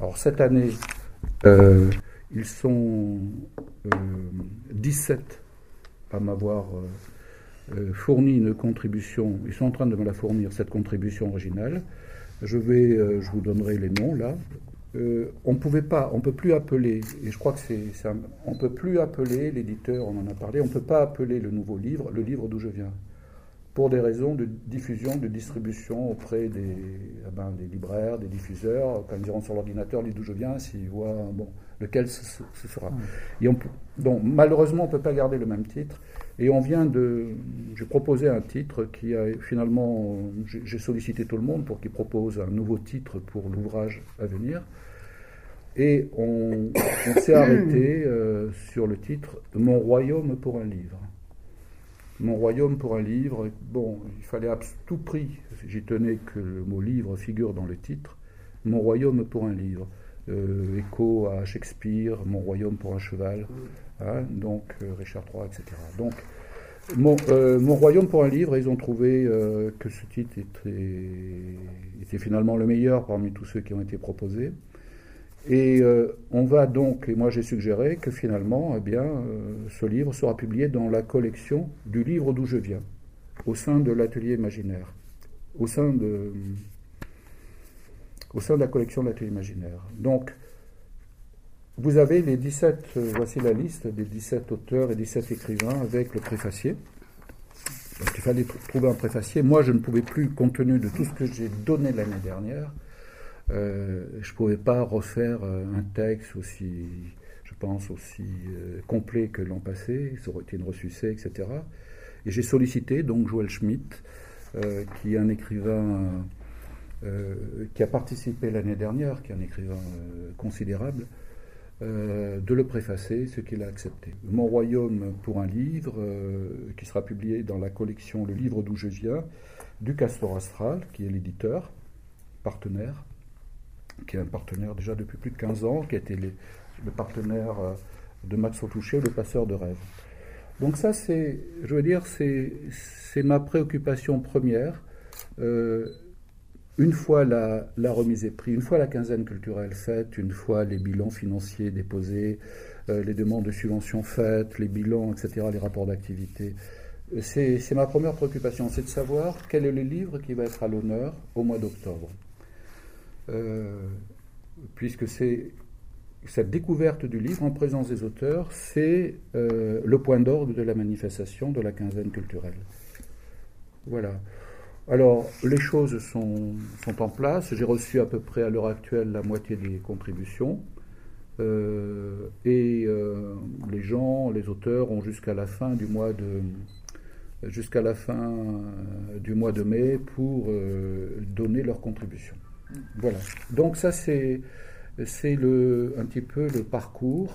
Alors cette année, ils sont 17 à m'avoir fourni une contribution. Ils sont en train de me la fournir, cette contribution originale. Je vous donnerai les noms là. On ne peut plus appeler, et je crois que on ne peut plus appeler l'éditeur, on en a parlé, on ne peut pas appeler le nouveau livre le livre d'où je viens, pour des raisons de diffusion, de distribution auprès des libraires, des diffuseurs. Quand ils iront sur l'ordinateur, livre d'où je viens, s'ils voient lequel ce sera. Donc malheureusement, on ne peut pas garder le même titre. Et j'ai proposé un titre qui a finalement, j'ai sollicité tout le monde pour qu'il propose un nouveau titre pour l'ouvrage à venir. Et on s'est arrêté sur le titre « Mon royaume pour un livre ». Mon royaume pour un livre, il fallait à tout prix, j'y tenais que le mot livre figure dans le titre, Mon royaume pour un livre. Écho à Shakespeare, Mon royaume pour un cheval, donc Richard III, etc. Donc, Mon royaume pour un livre, ils ont trouvé que ce titre était finalement le meilleur parmi tous ceux qui ont été proposés. Et on va donc, et moi j'ai suggéré que finalement, ce livre sera publié dans la collection du livre d'où je viens, au sein de l'atelier imaginaire, au sein de la collection de l'atelier imaginaire. Donc, vous avez les 17, voici la liste des 17 auteurs et 17 écrivains avec le préfacier. Donc il fallait trouver un préfacier. Moi, je ne pouvais plus, compte tenu de tout ce que j'ai donné l'année dernière, je ne pouvais pas refaire un texte aussi, je pense, aussi complet que l'an passé. Ça aurait été une ressucée, etc. Et j'ai sollicité donc Joël Schmitt, qui est un écrivain qui a participé l'année dernière, qui est un écrivain considérable, de le préfacer, ce qu'il a accepté. Mon royaume pour un livre, qui sera publié dans la collection Le livre d'où je viens, du Castor Astral, qui est l'éditeur, partenaire, qui est un partenaire déjà depuis plus de 15 ans, qui a été le partenaire de Max Touché, le passeur de rêves. Donc ça, c'est ma préoccupation première. Une fois la remise des prix, une fois la quinzaine culturelle faite, une fois les bilans financiers déposés, les demandes de subventions faites, les bilans, etc., les rapports d'activité, c'est ma première préoccupation, c'est de savoir quel est le livre qui va être à l'honneur au mois d'octobre. Puisque cette découverte du livre en présence des auteurs, c'est le point d'orgue de la manifestation de la quinzaine culturelle. Voilà. Alors, les choses sont en place. J'ai reçu à peu près à l'heure actuelle la moitié des contributions. Les auteurs ont jusqu'à la fin du mois de mai pour donner leur contribution. Voilà. Donc ça, c'est un petit peu le parcours.